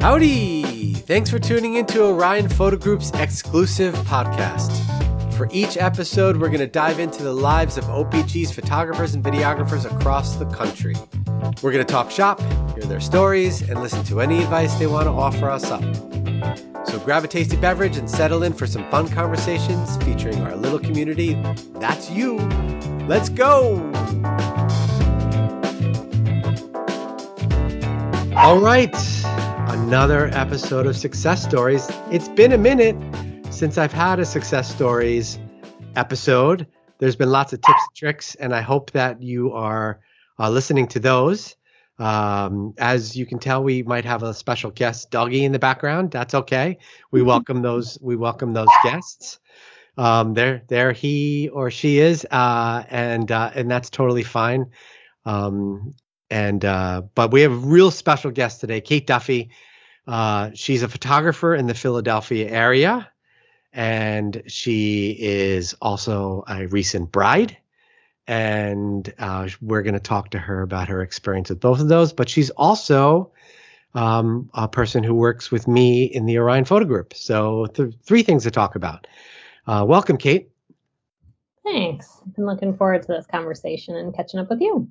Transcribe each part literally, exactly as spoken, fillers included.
Howdy! Thanks for tuning into Orion Photo Group's exclusive podcast. For each episode, we're going to dive into the lives of O P G's photographers and videographers across the country. We're going to talk shop, hear their stories, and listen to any advice they want to offer us up. So grab a tasty beverage and settle in for some fun conversations featuring our little community. That's you. Let's go! All right, another episode of Success Stories. It's been a minute since I've had a Success Stories episode. There's been lots of tips and tricks, and I hope that you are uh, listening to those. Um, as you can tell, we might have a special guest doggy in the background. That's okay. We welcome those. We welcome those guests. Um, there, there he or she is, uh, and uh, and that's totally fine. Um, and uh, but we have a real special guest today, Kate Duffy. Uh, she's a photographer in the Philadelphia area, and she is also a recent bride. And uh, we're going to talk to her about her experience with both of those. But she's also um, a person who works with me in the Orion Photo Group. So th- three things to talk about. Uh, welcome, Kate. Thanks. I've been looking forward to this conversation and catching up with you.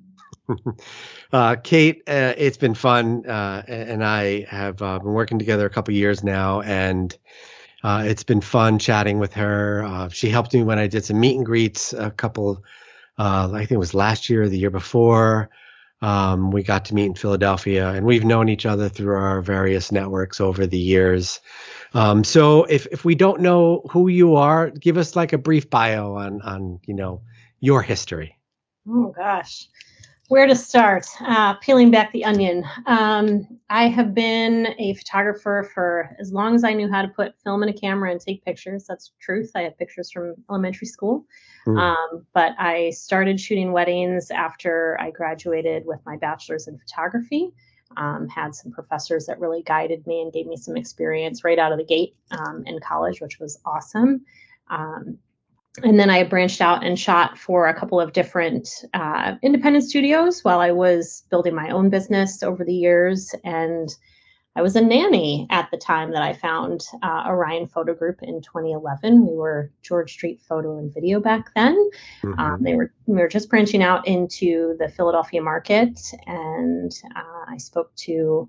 uh, Kate, uh, it's been fun. Uh, and I have uh, been working together a couple years now. And uh, it's been fun chatting with her. Uh, she helped me when I did some meet and greets a couple Uh, I think it was last year or the year before. Um, we got to meet in Philadelphia, and we've known each other through our various networks over the years. Um, so if, if we don't know who you are, give us like a brief bio on, on, you know, your history. Oh, gosh. Where to start? Uh, peeling back the onion. Um, I have been a photographer for as long as I knew how to put film in a camera and take pictures. That's the truth. I have pictures from elementary school. Mm. Um, but I started shooting weddings after I graduated with my bachelor's in photography. Um, had some professors that really guided me and gave me some experience right out of the gate um, in college, which was awesome. Um, And then I branched out and shot for a couple of different uh, independent studios while I was building my own business over the years. And I was a nanny at the time that I found uh, Orion Photo Group in twenty eleven. We were George Street Photo and Video back then. Mm-hmm. Um, they were we were just branching out into the Philadelphia market, and uh, I spoke to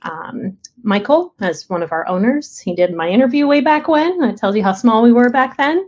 um, Michael as one of our owners. He did my interview way back when. That tells you how small we were back then.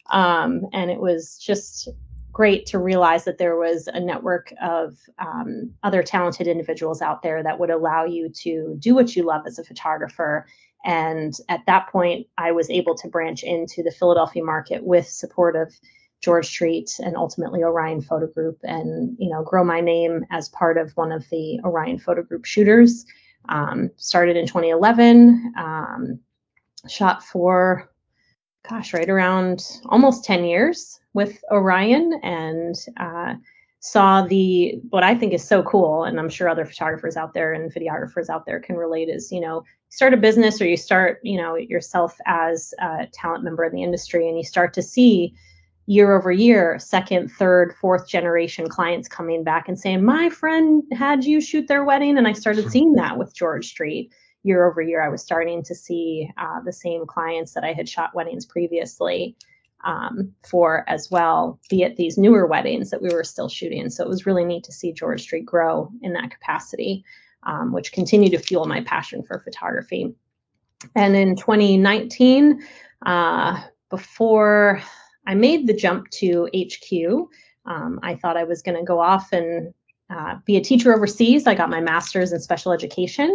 Um, and it was just great to realize that there was a network of um, other talented individuals out there that would allow you to do what you love as a photographer. And at that point, I was able to branch into the Philadelphia market with support of George Street and ultimately Orion Photo Group, and, you know, grow my name as part of one of the Orion Photo Group shooters. Um, started in twenty eleven, um, shot for gosh, right around almost ten years with Orion, and uh, saw the, what I think is so cool, and I'm sure other photographers out there and videographers out there can relate, is, you know, start a business or you start, you know, yourself as a talent member in the industry, and you start to see year over year, second, third, fourth generation clients coming back and saying, my friend had you shoot their wedding. And I started seeing that with George Street. Year over year, I was starting to see uh, the same clients that I had shot weddings previously um, for as well, be it these newer weddings that we were still shooting. So it was really neat to see George Street grow in that capacity, um, which continued to fuel my passion for photography. And in twenty nineteen, uh, before I made the jump to H Q, um, I thought I was going to go off and uh, be a teacher overseas. I got my master's in special education.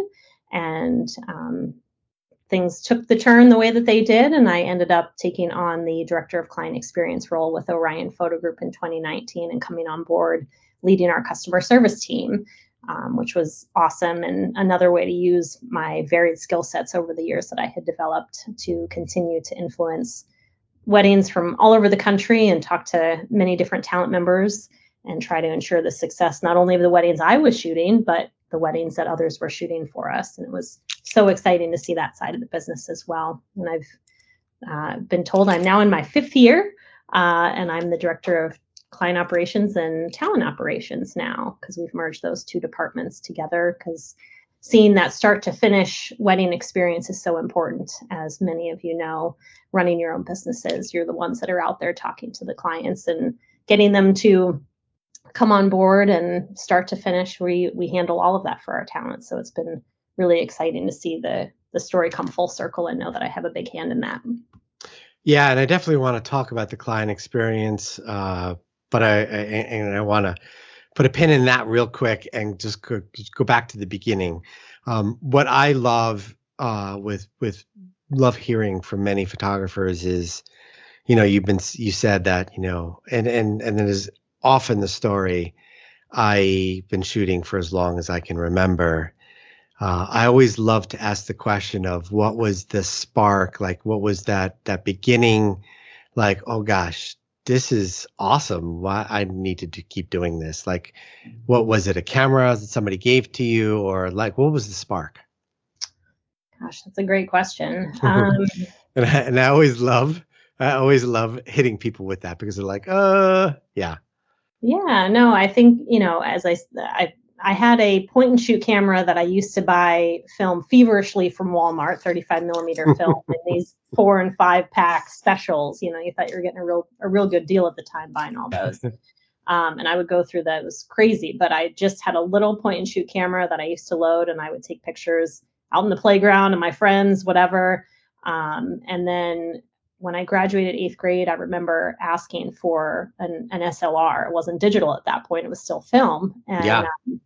And um, things took the turn the way that they did, and I ended up taking on the Director of Client Experience role with Orion Photo Group in twenty nineteen and coming on board leading our customer service team, um, which was awesome, and another way to use my varied skill sets over the years that I had developed to continue to influence weddings from all over the country and talk to many different talent members and try to ensure the success not only of the weddings I was shooting, but the weddings that others were shooting for us. And it was so exciting to see that side of the business as well. And I've uh, been told I'm now in my fifth year, uh, and I'm the Director of Client Operations and Talent Operations now, because we've merged those two departments together, because seeing that start to finish wedding experience is so important. As many of you know, running your own businesses, you're the ones that are out there talking to the clients and getting them to come on board, and start to finish, we we handle all of that for our talent. So it's been really exciting to see the the story come full circle and know that I have a big hand in that. Yeah, and I definitely want to talk about the client experience, uh, but I, I and I want to put a pin in that real quick and just go, just go back to the beginning. Um, what I love uh, with with love hearing from many photographers is, you know, you've been you said that, you know, and and and it is often the story. I've been shooting for as long as I can remember. Uh, I always love to ask the question of what was the spark, like what was that that beginning, like, oh gosh, this is awesome. Why I need to do, keep doing this. Like, what was it? A camera that somebody gave to you, or like what was the spark? Gosh, that's a great question. Um, and I, and I always love, I always love hitting people with that because they're like, uh, yeah. Yeah, no, I think, you know, as I, I I had a point and shoot camera that I used to buy film feverishly from Walmart, thirty-five millimeter film, in these four and five pack specials. You know, you thought you were getting a real a real good deal at the time buying all those. Um, and I would go through that. It was crazy, but I just had a little point and shoot camera that I used to load, and I would take pictures out in the playground and my friends, whatever. Um, and then when I graduated eighth grade, I remember asking for an, an S L R. It wasn't digital at that point; it was still film. And yeah. um,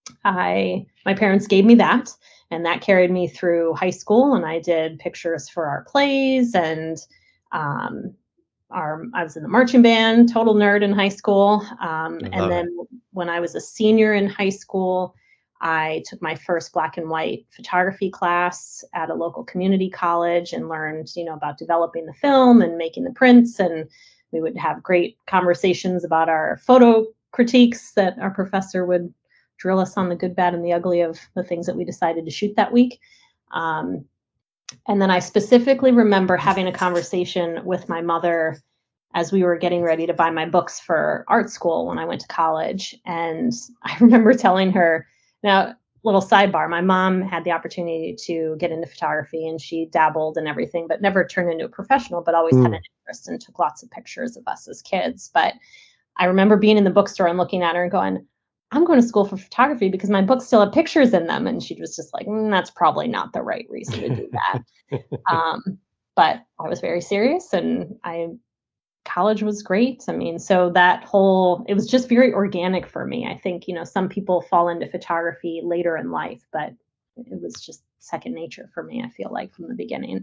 I, my parents gave me that, and that carried me through high school. And I did pictures for our plays, and um, our, I was in the marching band, total nerd in high school. Um, and then it. When I was a senior in high school, I took my first black and white photography class at a local community college and learned, you know, about developing the film and making the prints. And we would have great conversations about our photo critiques that our professor would drill us on the good, bad, and the ugly of the things that we decided to shoot that week. Um, and then I specifically remember having a conversation with my mother as we were getting ready to buy my books for art school when I went to college. And I remember telling her, now, little sidebar, my mom had the opportunity to get into photography, and she dabbled and everything, but never turned into a professional, but always mm. had an interest and took lots of pictures of us as kids. But I remember being in the bookstore and looking at her and going, I'm going to school for photography because my books still have pictures in them. And she was just like, mm, that's probably not the right reason to do that. um, but I was very serious, and I, college was great. I mean, so that whole, it was just very organic for me. I think, you know, some people fall into photography later in life, but it was just second nature for me, I feel like, from the beginning.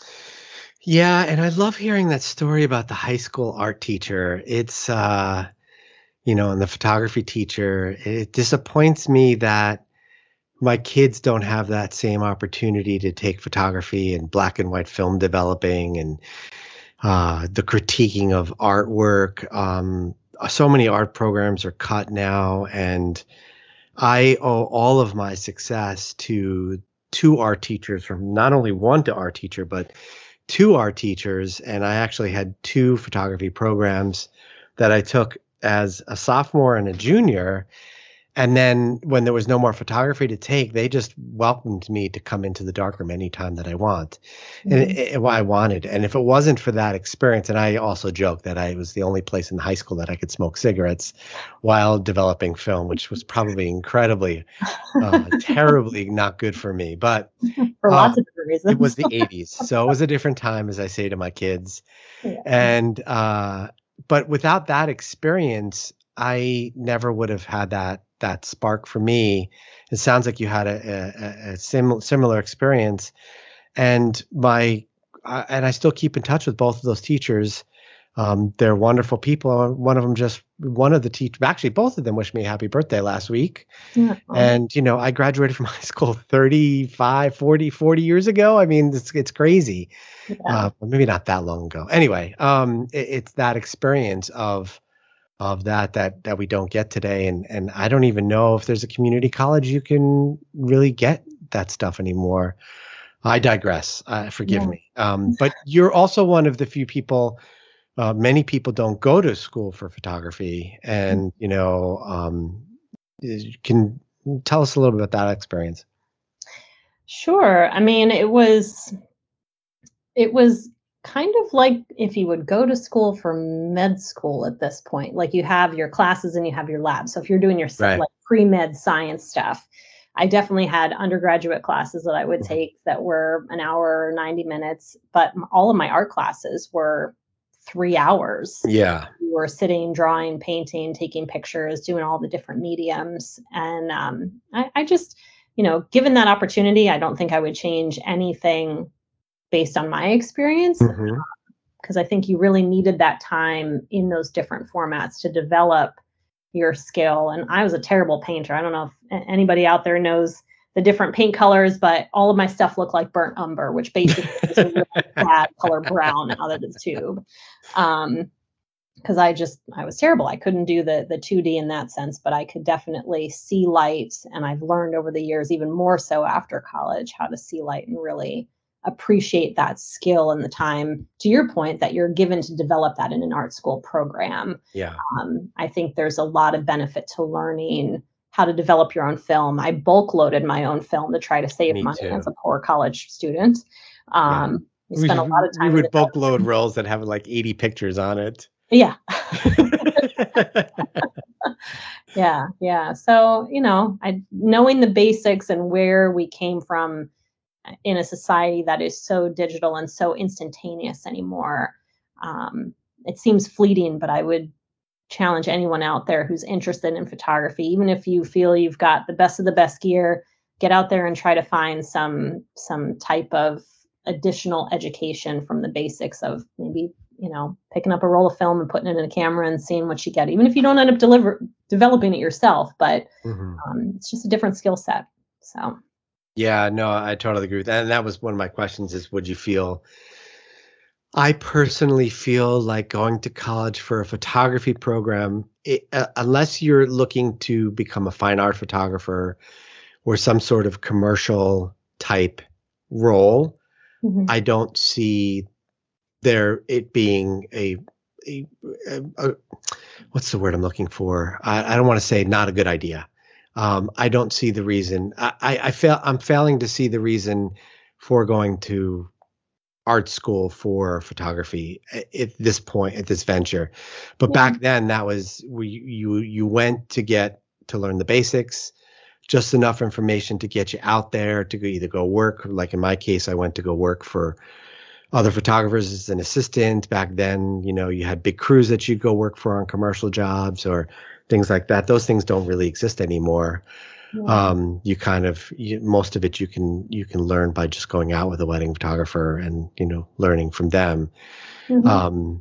Yeah. And I love hearing that story about the high school art teacher. It's, uh, you know, and the photography teacher. It disappoints me that my kids don't have that same opportunity to take photography and black and white film developing and uh, the critiquing of artwork. Um, so many art programs are cut now, and I owe all of my success to two art teachers, from not only one to art teacher, but two art teachers. And I actually had two photography programs that I took as a sophomore and a junior. And then when there was no more photography to take, they just welcomed me to come into the darkroom anytime that I want. Mm-hmm. And it, it, I wanted. And if it wasn't for that experience, and I also joke that I was the only place in high school that I could smoke cigarettes while developing film, which was probably incredibly, uh, terribly not good for me. But for uh, lots of different reasons. It was the eighties. So it was a different time, as I say to my kids. Yeah. And, uh, but without that experience, I never would have had that that spark for me. It sounds like you had a, a, a sim, similar experience, and my uh, and I still keep in touch with both of those teachers. Um, they're wonderful people. One of them just one of the teachers, actually both of them, wished me a happy birthday last week. Yeah. And you know, I graduated from high school thirty-five, forty, forty years ago. I mean, it's it's crazy. Yeah. Uh, maybe not that long ago. Anyway, um, it, it's that experience of. of that that that we don't get today, and and I don't even know if there's a community college you can really get that stuff anymore. I digress. Uh, forgive yeah. me. Um, but you're also one of the few people. Uh, many people don't go to school for photography, and you know, um, can tell us a little bit about that experience. Sure. I mean, it was it was kind of like if you would go to school for med school at this point. Like you have your classes and you have your lab. So if you're doing your s- Right. like pre-med science stuff, I definitely had undergraduate classes that I would Mhm. take that were an hour or ninety minutes, but m- all of my art classes were three hours. Yeah. We were sitting, drawing, painting, taking pictures, doing all the different mediums. And um, I, I just, you know, given that opportunity, I don't think I would change anything based on my experience, Hmm. because I think you really needed that time in those different formats to develop your skill. And I was a terrible painter. I don't know if anybody out there knows the different paint colors, but all of my stuff looked like burnt umber, which basically is a really bad color brown out of the tube. Um, because I just I was terrible. I couldn't do the the two D in that sense, but I could definitely see light, and I've learned over the years, even more so after college, how to see light and really appreciate that skill and the time. To your point, that you're given to develop that in an art school program, Yeah. um, I think there's a lot of benefit to learning how to develop your own film. I bulk loaded my own film to try to save Me money as too. a poor college student. Yeah. Um, we We spent a lot of we time in the would bulk dark. load rolls that have like eighty pictures on it. Yeah. Yeah, yeah. So, you know, I knowing the basics and where we came from in a society that is so digital and so instantaneous anymore, um, it seems fleeting, but I would challenge anyone out there who's interested in photography, even if you feel you've got the best of the best gear, get out there and try to find some some type of additional education from the basics of maybe, you know, picking up a roll of film and putting it in a camera and seeing what you get, even if you don't end up deliver developing it yourself. But Hmm. um, it's just a different skill set. So Yeah, no, I totally agree with that. And that was one of my questions is would you feel I personally feel like going to college for a photography program, it, uh, unless you're looking to become a fine art photographer or some sort of commercial type role, mhm. I don't see there it being a, a, a, a what's the word I'm looking for? I, I don't want to say not a good idea. Um, I don't see the reason. I, I, I fail. I'm failing to see the reason for going to art school for photography at, at this point at this venture. But Yeah. back then, that was we you you went to get to learn the basics, just enough information to get you out there to go, either go work. Like in my case, I went to go work for other photographers as an assistant. Back then, you know, you had big crews that you'd go work for on commercial jobs or things like that. Those things don't really exist anymore. Yeah. Um, you kind of you, most of it you can you can learn by just going out with a wedding photographer and you know learning from them. Mhm. Um,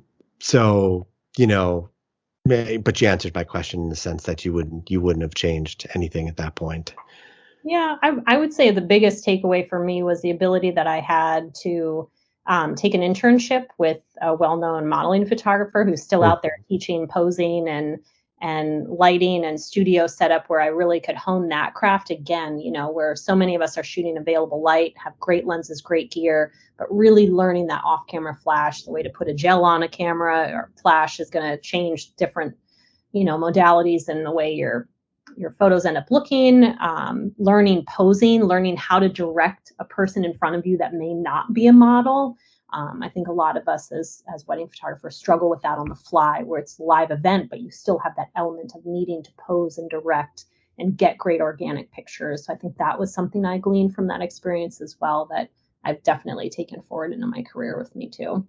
so you know, may- but you answered my question in the sense that you wouldn't you wouldn't have changed anything at that point. Yeah, I, I would say the biggest takeaway for me was the ability that I had to um, take an internship with a well-known modeling photographer who's still out there Mhm. teaching posing and and lighting and studio setup, where I really could hone that craft again. You know, where so many of us are shooting available light, have great lenses, great gear, but really learning that off-camera flash, the way to put a gel on a camera or flash is going to change different, you know, modalities and the way your your photos end up looking, um, learning posing, learning how to direct a person in front of you that may not be a model. Um, I think a lot of us as as wedding photographers struggle with that on the fly, where it's a live event, but you still have that element of needing to pose and direct and get great organic pictures. So I think that was something I gleaned from that experience as well, that I've definitely taken forward into my career with me too.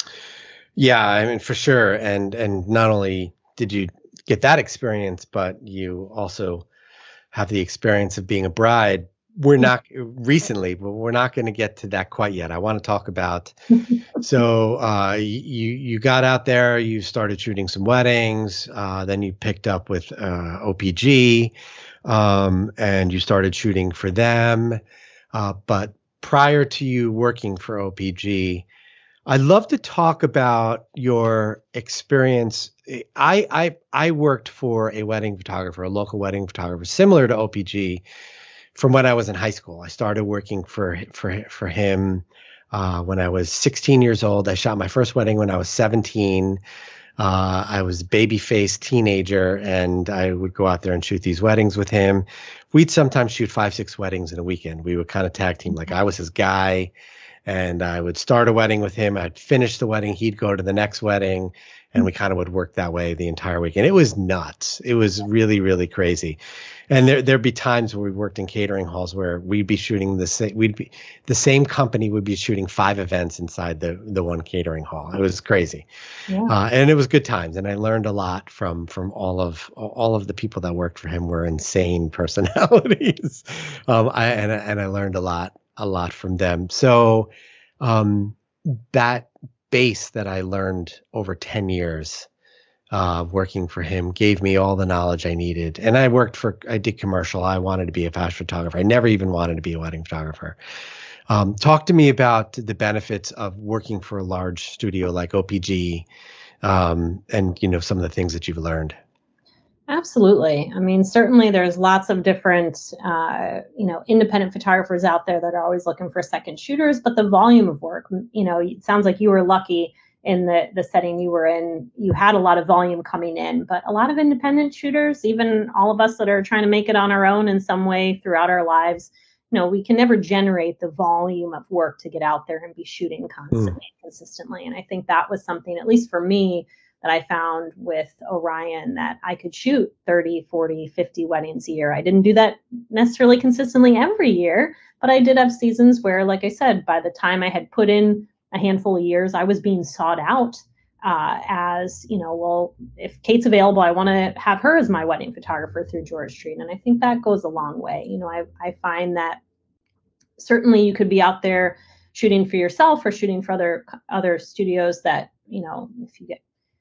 Yeah, I mean for sure. And and not only did you get that experience, but you also have the experience of being a bride. We're not recently, but we're not going to get to that quite yet. I want to talk about. So uh, you you got out there, you started shooting some weddings, uh, then you picked up with uh, O P G, um, and you started shooting for them. Uh, but prior to you working for O P G, I'd love to talk about your experience. I I I worked for a wedding photographer, a local wedding photographer, similar to O P G, from when I was in high school. I started working for for for him uh, when I was sixteen years old. I shot my first wedding when I was seventeen. Uh, I was a baby-faced teenager, and I would go out there and shoot these weddings with him. We'd sometimes shoot five, six weddings in a weekend. We would kind of tag team. Like I was his guy, and I would start a wedding with him. I'd finish the wedding. He'd go to the next wedding, and we kind of would work that way the entire weekend. It was nuts. It was really, really crazy. And there, there'd be times where we worked in catering halls where we'd be shooting the same, we'd be, the same company would be shooting five events inside the, the one catering hall. It was crazy. Yeah. Uh, and it was good times. And I learned a lot from, from all of, all of the people that worked for him were insane personalities. um, I, and, and I learned a lot, a lot from them. So, um, that base that I learned over ten years, Uh, working for him gave me all the knowledge I needed. And I worked for, I did commercial. I wanted to be a fashion photographer. I never even wanted to be a wedding photographer. Um, talk to me about the benefits of working for a large studio like O P G, um, and, you know, some of the things that you've learned. Absolutely. I mean, certainly there's lots of different, uh, you know, independent photographers out there that are always looking for second shooters, but the volume of work, you know, it sounds like you were lucky in the, the setting you were in. You had a lot of volume coming in, but a lot of independent shooters, even all of us that are trying to make it on our own in some way throughout our lives, you know, we can never generate the volume of work to get out there and be shooting constantly, mm. consistently. And I think that was something, at least for me, that I found with Orion, that I could shoot thirty, forty, fifty weddings a year. I didn't do that necessarily consistently every year, but I did have seasons where, like I said, by the time I had put in a handful of years, I was being sought out uh, as, you know, well, if Kate's available, I want to have her as my wedding photographer through George Street. And I think that goes a long way. You know, I, I find that certainly you could be out there shooting for yourself or shooting for other other studios that, you know, if you get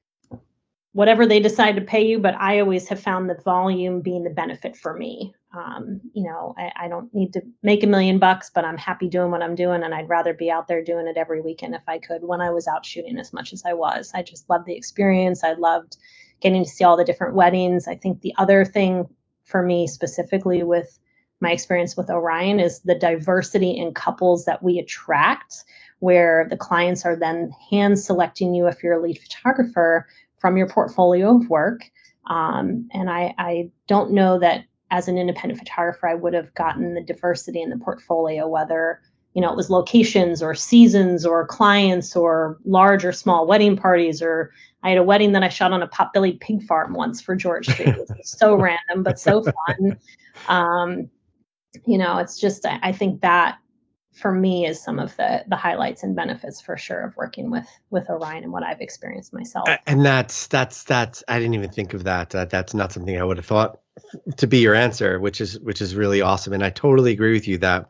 whatever they decide to pay you, but I always have found the volume being the benefit for me. Um, you know, I, I don't need to make a million bucks, but I'm happy doing what I'm doing. And I'd rather be out there doing it every weekend if I could, when I was out shooting as much as I was. I just loved the experience. I loved getting to see all the different weddings. I think the other thing for me specifically with my experience with Orion is the diversity in couples that we attract, where the clients are then hand selecting you if you're a lead photographer from your portfolio of work. Um, and I, I don't know that as an independent photographer, I would have gotten the diversity in the portfolio, whether, you know, it was locations or seasons or clients or large or small wedding parties. Or I had a wedding that I shot on a Potbelly pig farm once for George Street. It was so random, but so fun. Um, you know, it's just, I, I think that for me is some of the the highlights and benefits for sure of working with with Orion and what I've experienced myself. And that's that's that's I didn't even think of that. Uh, that's not something I would have thought to be your answer, which is which is really awesome. And I totally agree with you that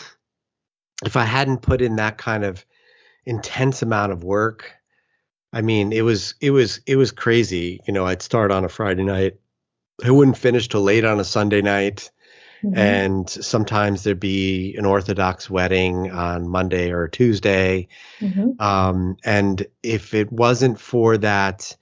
if I hadn't put in that kind of intense amount of work, I mean, it was it was it was crazy. You know, I'd start on a Friday night, I wouldn't finish till late on a Sunday night. Mm-hmm. And sometimes there'd be an Orthodox wedding on Monday or Tuesday. Mm-hmm. Um, and if it wasn't for that,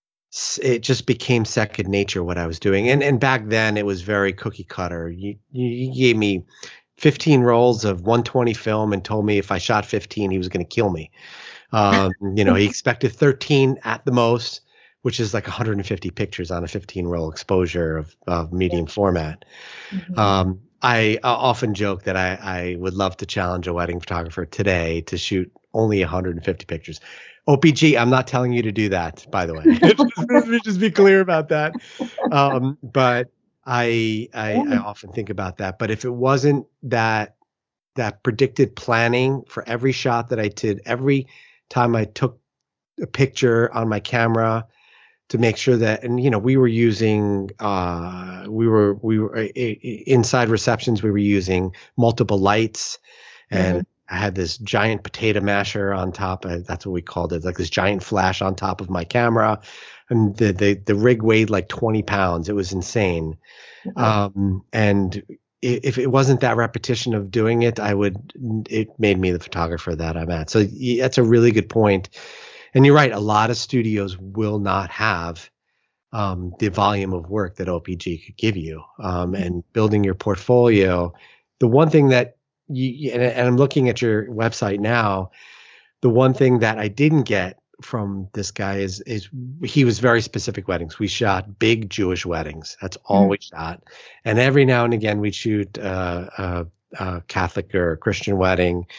it just became second nature what I was doing. And and back then it was very cookie cutter. You, you gave me fifteen rolls of one twenty film and told me if I shot fifteen, he was going to kill me. Um, you know, he expected thirteen at the most, which is like one hundred fifty pictures on a fifteen roll exposure of, of medium yeah. format. Mm-hmm. Um, I uh, often joke that I, I would love to challenge a wedding photographer today to shoot only one hundred fifty pictures. O P G, I'm not telling you to do that, by the way. Let me just be clear about that. Um, but I, I yeah. I often think about that. But if it wasn't that that predicted planning for every shot that I did, every time I took a picture on my camera, to make sure that, and you know, we were using, uh, we were, we were uh, inside receptions, we were using multiple lights, and mm-hmm. I had this giant potato masher on top. Uh, that's what we called it, like this giant flash on top of my camera, and the the the rig weighed like twenty pounds. It was insane, mm-hmm. um, and if it wasn't that repetition of doing it, I would. It made me the photographer that I'm at. So that's a really good point. And you're right, a lot of studios will not have um, the volume of work that O P G could give you. Um, and building your portfolio, the one thing that you, and, and I'm looking at your website now, the one thing that I didn't get from this guy is is he was very specific weddings. We shot big Jewish weddings. That's all Mhm. we shot. And every now and again we'd shoot uh, a, a Catholic or a Christian wedding.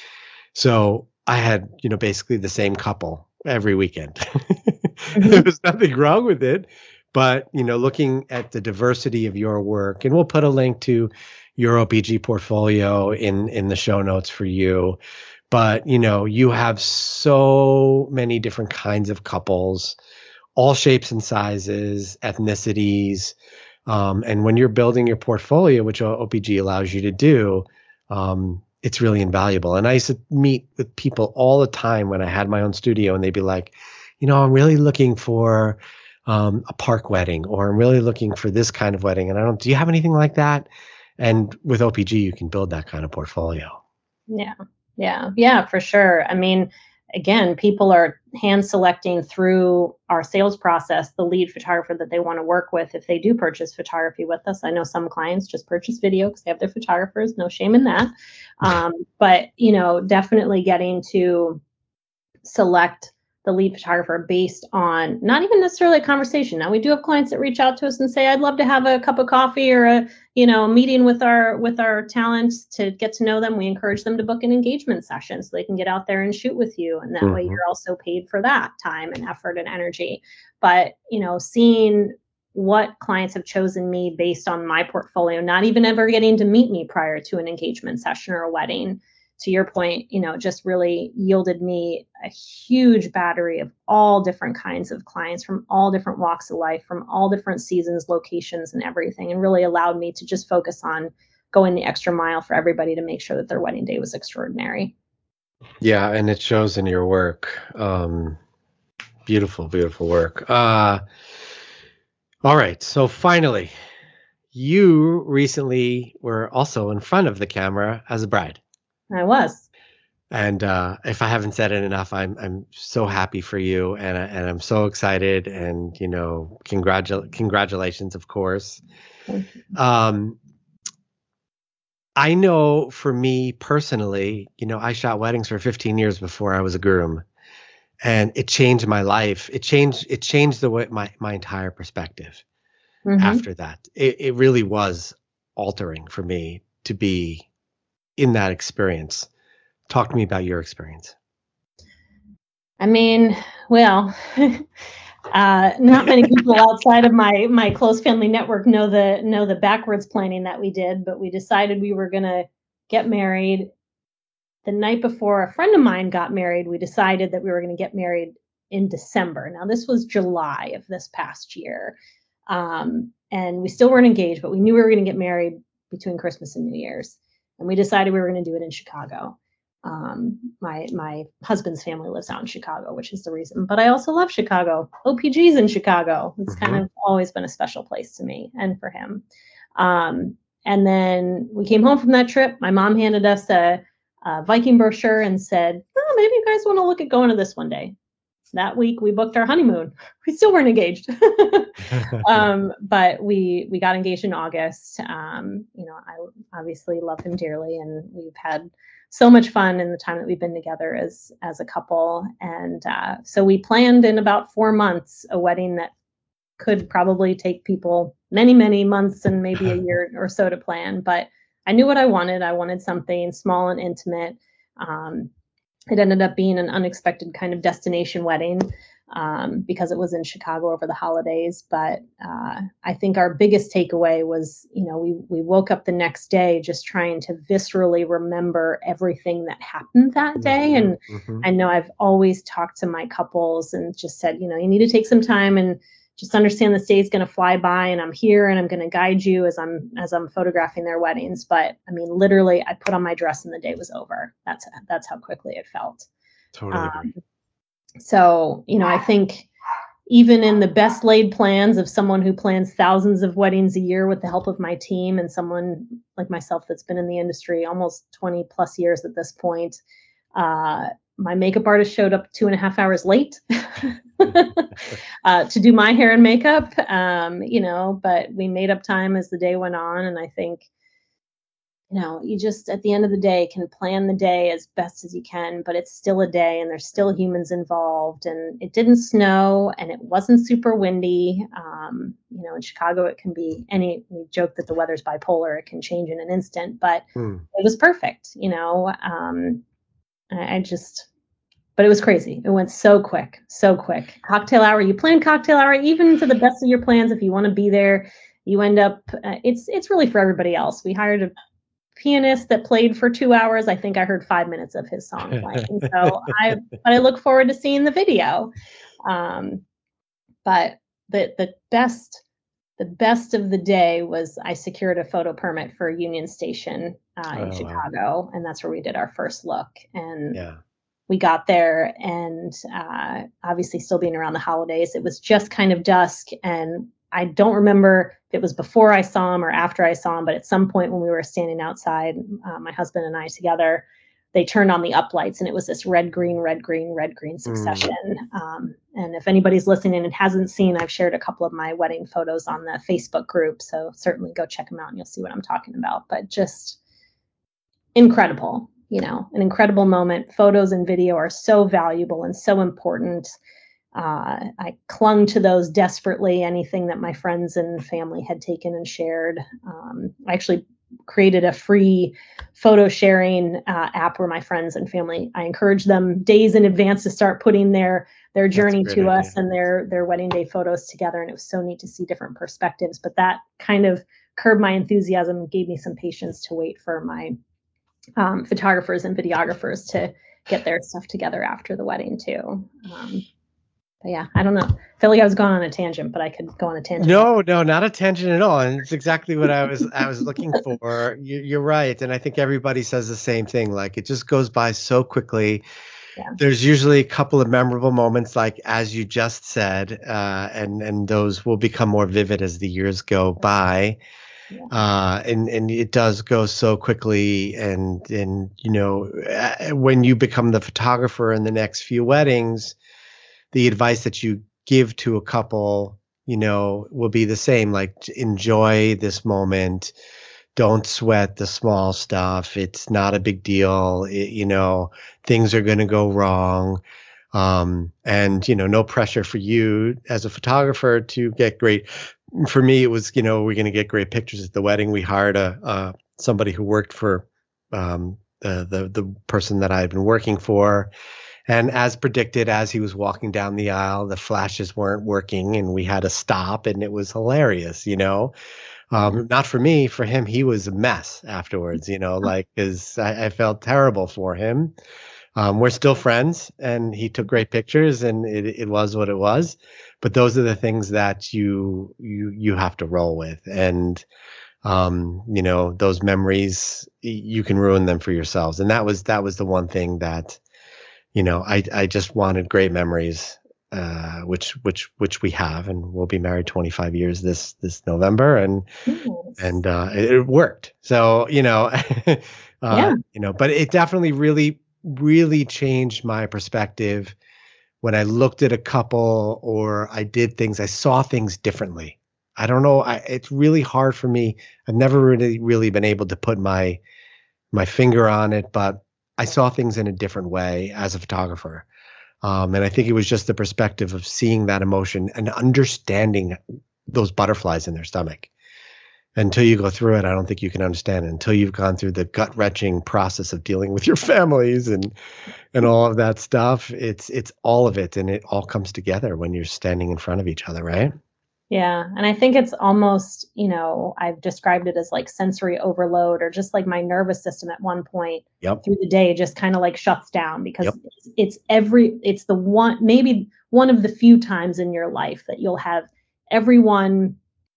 So I had, you know, basically the same couple every weekend. There Mhm. was nothing wrong with it, but you know, looking at the diversity of your work, and we'll put a link to your O P G portfolio in in the show notes for you. But you know, you have so many different kinds of couples, all shapes and sizes, ethnicities. Um, and when you're building your portfolio, which O P G allows you to do, um, it's really invaluable. And I used to meet with people all the time when I had my own studio, and they'd be like, you know, I'm really looking for um, a park wedding, or I'm really looking for this kind of wedding. And I don't, do you have anything like that? And with O P G, you can build that kind of portfolio. Yeah. Yeah. Yeah, for sure. I mean, again, people are hand selecting through our sales process the lead photographer that they want to work with if they do purchase photography with us. I know some clients just purchase video because they have their photographers. No shame in that. Um, but, you know, definitely getting to select the lead photographer based on not even necessarily a conversation. Now we do have clients that reach out to us and say, I'd love to have a cup of coffee or a, you know, a meeting with our with our talents to get to know them. We encourage them to book an engagement session so they can get out there and shoot with you. And that way Mhm. you're also paid for that time and effort and energy. But, you know, seeing what clients have chosen me based on my portfolio, not even ever getting to meet me prior to an engagement session or a wedding, to your point, you know, just really yielded me a huge battery of all different kinds of clients from all different walks of life, from all different seasons, locations, and everything, and really allowed me to just focus on going the extra mile for everybody to make sure that their wedding day was extraordinary. Yeah, and it shows in your work. Um, beautiful, beautiful work. Uh, all right. So finally, you recently were also in front of the camera as a bride. I was. And uh, if I haven't said it enough, I'm I'm so happy for you, and I- and I'm so excited, and you know, congratul congratulations, of course. Thank you. Um, I know for me personally, you know, I shot weddings for fifteen years before I was a groom, and it changed my life. It changed it changed the way my my entire perspective Hmm. after that. It it really was altering for me to be in that experience. Talk to me about your experience. I mean, well, uh, not many people outside of my my close family network know the know the backwards planning that we did, but we decided we were gonna get married the night before a friend of mine got married. We decided that we were going to get married in December. Now, this was July of this past year. Um, and we still weren't engaged, but we knew we were going to get married between Christmas and New Year's. And we decided we were going to do it in Chicago. Um, my my husband's family lives out in Chicago, which is the reason. But I also love Chicago. O P G's in Chicago. It's kind Hmm. of always been a special place to me and for him. Um, and then we came home from that trip. My mom handed us a, a Viking brochure and said, "Oh, maybe you guys want to look at going to this one day." That week, we booked our honeymoon. We still weren't engaged, um, but we we got engaged in August. Um, you know, I obviously love him dearly, and we've had so much fun in the time that we've been together as as a couple. And uh, so we planned in about four months a wedding that could probably take people many, many months and maybe a year or so to plan. But I knew what I wanted. I wanted something small and intimate. Um, it ended up being an unexpected kind of destination wedding um, because it was in Chicago over the holidays. But uh, I think our biggest takeaway was, you know, we we woke up the next day just trying to viscerally remember everything that happened that day. Mhm, And mhm. I know I've always talked to my couples and just said, you know, you need to take some time and just understand this day is going to fly by, and I'm here and I'm going to guide you as I'm as I'm photographing their weddings. But I mean, literally, I put on my dress and the day was over. That's that's how quickly it felt. Totally Um, agree. so you know, I think even in the best laid plans of someone who plans thousands of weddings a year with the help of my team and someone like myself that's been in the industry almost twenty plus years at this point, uh, my makeup artist showed up two and a half hours late uh, to do my hair and makeup. Um, you know, but we made up time as the day went on, and I think you know, you just at the end of the day can plan the day as best as you can, but it's still a day and there's still humans involved. And it didn't snow and it wasn't super windy. Um, you know, in Chicago, it can be any, we joke that the weather's bipolar, it can change in an instant, but Hmm. it was perfect, you know. Um, I, I just, but it was crazy. It went so quick, so quick. Cocktail hour, you plan cocktail hour, even to the best of your plans. If you want to be there, you end up, uh, it's, it's really for everybody else. We hired a pianist that played for two hours. I think I heard five minutes of his song playing. So I, but I look forward to seeing the video. Um, but the the best, the best of the day was I secured a photo permit for Union Station uh, in Oh, Chicago, wow. and that's where we did our first look. And Yeah. we got there, and uh, obviously still being around the holidays, it was just kind of dusk, and I don't remember if it was before I saw him or after I saw him, but at some point when we were standing outside, uh, my husband and I together, they turned on the uplights and it was this red, green, red, green, red, green succession. Mm. Um, and if anybody's listening and hasn't seen, I've shared a couple of my wedding photos on the Facebook group. So certainly go check them out and you'll see what I'm talking about. But just incredible, you know, an incredible moment. Photos and video are so valuable and so important. Uh, I clung to those desperately, anything that my friends and family had taken and shared. Um, I actually created a free photo sharing uh, app where my friends and family, I encourage them days in advance to start putting their their journey to idea. us and their their wedding day photos together. And it was so neat to see different perspectives. But that kind of curbed my enthusiasm and gave me some patience to wait for my um, photographers and videographers to get their stuff together after the wedding too. Um, But yeah, I don't know. I feel like I was going on a tangent, but I could go on a tangent. No, no, not a tangent at all. And it's exactly what I was I was looking for. You, you're right. And I think everybody says the same thing. Like it just goes by so quickly. Yeah. There's usually a couple of memorable moments, like as you just said, uh, and and those will become more vivid as the years go by. Yeah. Uh, and and it does go so quickly. And and you know, uh, when you become the photographer in the next few weddings, the advice that you give to a couple, you know, will be the same. Like enjoy this moment. Don't sweat the small stuff. It's not a big deal. It, you know, things are going to go wrong. Um, and, you know, no pressure for you as a photographer to get great. For me, it was, you know, we're going to get great pictures at the wedding. We hired a, uh, somebody who worked for, um, the, the, the person that I had been working for. And as predicted, as he was walking down the aisle, the flashes weren't working and we had to stop, and it was hilarious, you know. Um, not for me, for him, he was a mess afterwards, you know, like, cause I, I felt terrible for him. Um, we're still friends and he took great pictures and it, it was what it was. But those are the things that you, you, you have to roll with. And, um, you know, those memories, you can ruin them for yourselves. And that was, that was the one thing that, you know, I, I just wanted great memories, uh, which, which, which we have, and we'll be married twenty-five years this, this November. And, Yes. and, uh, it, it worked. So, you know, uh, Yeah. you know, but it definitely really, really changed my perspective when I looked at a couple or I did things, I saw things differently. I don't know. I, it's really hard for me. I've never really, really been able to put my, my finger on it, but I saw things in a different way as a photographer. Um, and I think it was just the perspective of seeing that emotion and understanding those butterflies in their stomach. Until you go through it, I don't think you can understand it. Until you've gone through the gut-wrenching process of dealing with your families and and all of that stuff. It's it's all of it, and it all comes together when you're standing in front of each other, right? Yeah. And I think it's almost, you know, I've described it as like sensory overload, or just like my nervous system at one point Yep. through the day just kind of like shuts down, because Yep. it's, it's every, it's the one, maybe one of the few times in your life that you'll have everyone,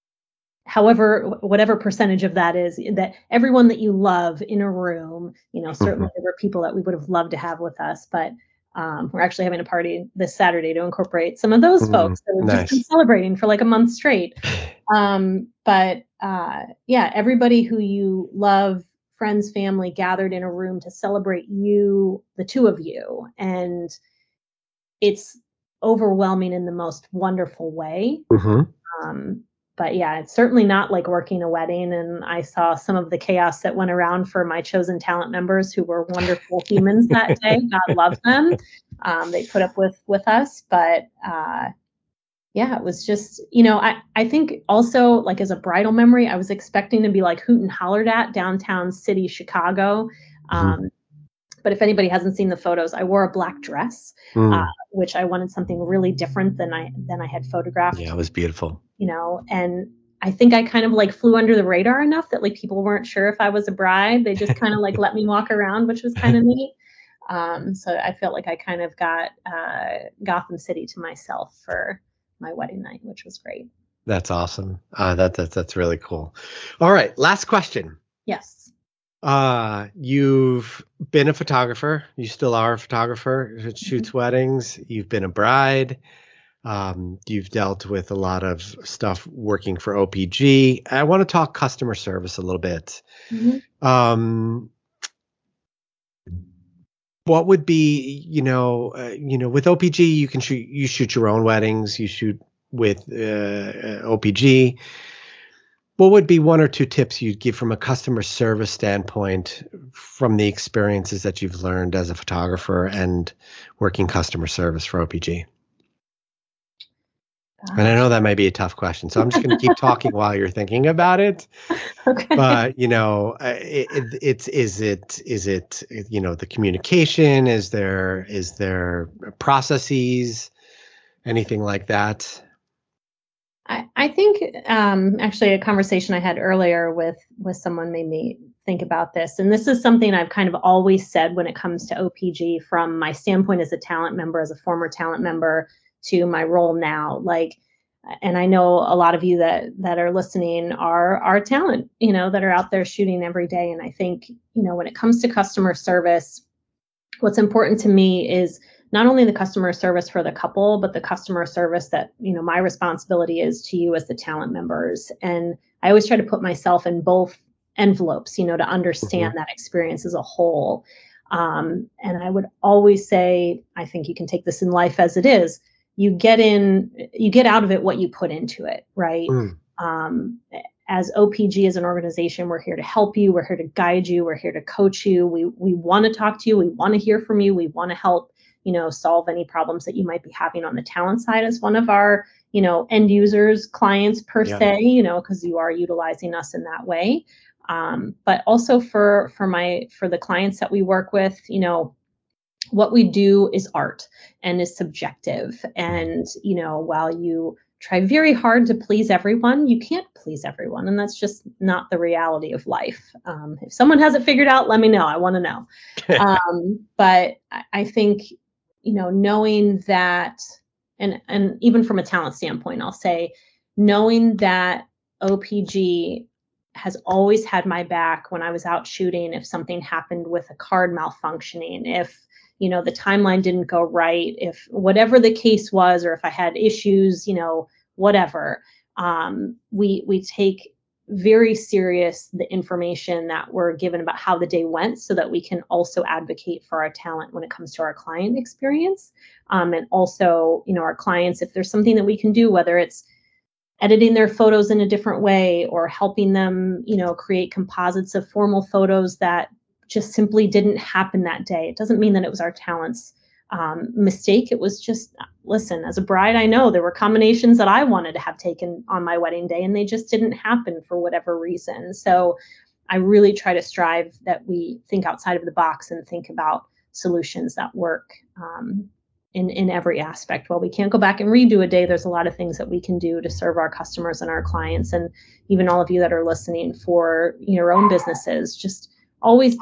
however, whatever percentage of that is, that everyone that you love in a room. You know, certainly Mhm. there were people that we would have loved to have with us, but um, we're actually having a party this Saturday to incorporate some of those Mm, folks that we've just been nice. celebrating for like a month straight. Um, but uh, yeah, everybody who you love, friends, family, gathered in a room to celebrate you, the two of you. And it's overwhelming in the most wonderful way. Mhm. Um, but yeah, it's certainly not like working a wedding. And I saw some of the chaos that went around for my chosen talent members who were wonderful humans that day. God love them. Um, they put up with, with us, but, uh, yeah, it was just, you know, I, I think also like as a bridal memory, I was expecting to be like hoot and hollered at downtown city, Chicago. Um, mm-hmm. But if anybody hasn't seen the photos, I wore a black dress, mm. uh, which I wanted something really different than I, than I had photographed. Yeah, it was beautiful. You know, and I think I kind of like flew under the radar enough that like people weren't sure if I was a bride. They just kind of like let me walk around, which was kind of neat. Um, so I felt like I kind of got uh, Gotham City to myself for my wedding night, which was great. That's awesome. Uh, that, that that's really cool. All right, last question. Yes. Uh, you've been a photographer. You still are a photographer who shoots mm-hmm. weddings. You've been a bride. Um, you've dealt with a lot of stuff working for O P G. I want to talk customer service a little bit. Mm-hmm. Um, what would be, you know, uh, you know, with O P G, you can shoot, you shoot your own weddings. You shoot with uh, O P G. What would be one or two tips you'd give from a customer service standpoint from the experiences that you've learned as a photographer and working customer service for O P G? Gosh. And I know that might be a tough question, so I'm just going to keep talking while you're thinking about it. Okay. But, you know, it, it, it's, is it, is it, you know, the communication? Is there, is there processes, anything like that? I, I think um, actually a conversation I had earlier with, with someone made me think about this. And this is something I've kind of always said when it comes to O P G from my standpoint as a talent member, as a former talent member to my role now. Like, and I know a lot of you that, that are listening are, are talent, you know, that are out there shooting every day. And I think, you know, when it comes to customer service, what's important to me is not only the customer service for the couple, but the customer service that, you know, my responsibility is to you as the talent members. And I always try to put myself in both envelopes, you know, to understand mm-hmm. that experience as a whole. Um, and I would always say, I think you can take this in life as it is. You get in, you get out of it what you put into it, right? Mm. Um, as O P G, as an organization, we're here to help you. We're here to guide you. We're here to coach you. We we want to talk to you. We want to hear from you. We want to help, you know, solve any problems that you might be having on the talent side as one of our, you know, end users, clients per yeah. se, you know, because you are utilizing us in that way. Um, but also for for my for the clients that we work with, you know, what we do is art and is subjective. And, you know, while you try very hard to please everyone, you can't please everyone. And that's just not the reality of life. Um, if someone has it figured out, let me know. I want to know. um, but I, I think, you know, knowing that, and, and even from a talent standpoint, I'll say, knowing that O P G has always had my back when I was out shooting, if something happened with a card malfunctioning, if, you know, the timeline didn't go right, if whatever the case was, or if I had issues, you know, whatever, um, we, we take very serious the information that we're given about how the day went so that we can also advocate for our talent when it comes to our client experience. Um, and also, you know, our clients, if there's something that we can do, whether it's editing their photos in a different way or helping them, you know, create composites of formal photos that just simply didn't happen that day. It doesn't mean that it was our talent's um, mistake. It was just, listen, as a bride, I know there were combinations that I wanted to have taken on my wedding day and they just didn't happen for whatever reason. So I really try to strive that we think outside of the box and think about solutions that work um, in, in every aspect. While we can't go back and redo a day, there's a lot of things that we can do to serve our customers and our clients, and even all of you that are listening for your own businesses. Just always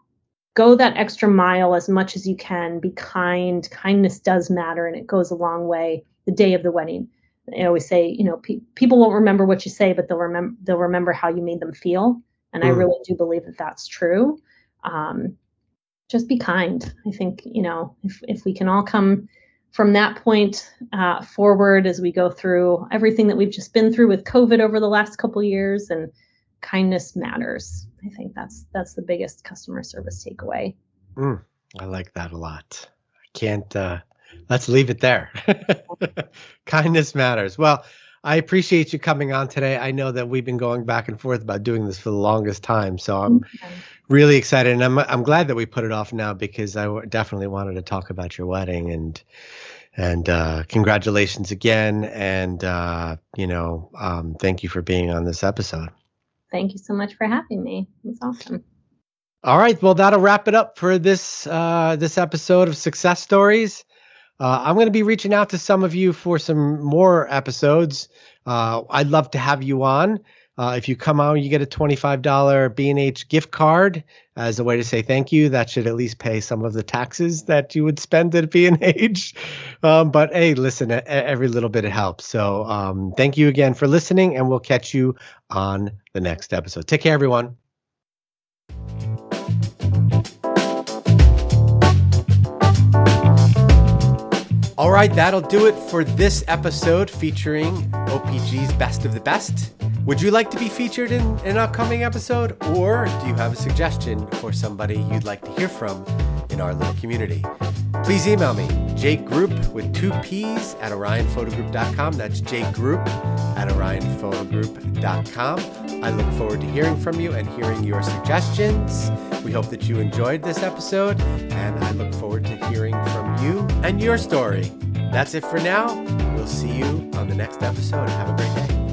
go that extra mile as much as you can. Be kind. Kindness does matter, and it goes a long way. The day of the wedding, I always say, you know, pe- people won't remember what you say, but they'll remember they'll remember how you made them feel. And mm. I really do believe that that's true. Um, just be kind. I think, you know, if if we can all come from that point uh, forward as we go through everything that we've just been through with COVID over the last couple of years, and kindness matters. I think that's that's the biggest customer service takeaway. Mm, I like that a lot. I can't, uh, let's leave it there. Kindness matters. Well, I appreciate you coming on today. I know that we've been going back and forth about doing this for the longest time, so I'm Okay. really excited, and I'm I'm glad that we put it off now because I w- definitely wanted to talk about your wedding and and uh, congratulations again, and uh, you know, um, thank you for being on this episode. Thank you so much for having me. It was awesome. All right, well, that'll wrap it up for this uh, this episode of Success Stories. Uh, I'm going to be reaching out to some of you for some more episodes. Uh, I'd love to have you on. Uh, if you come on, you get a twenty-five dollars B and H gift card as a way to say thank you. That should at least pay some of the taxes that you would spend at B and H. Um, but hey, listen, e- every little bit it helps. So um, thank you again for listening, and we'll catch you on the next episode. Take care, everyone. All right, that'll do it for this episode featuring O P G's Best of the Best. Would you like to be featured in an upcoming episode, or do you have a suggestion for somebody you'd like to hear from in our little community? Please email me, jgroup with two P's at orion photo group dot com. That's jgroup at orion photo group dot com. I look forward to hearing from you and hearing your suggestions. We hope that you enjoyed this episode, and I look forward to hearing from you and your story. That's it for now. We'll see you on the next episode. Have a great day.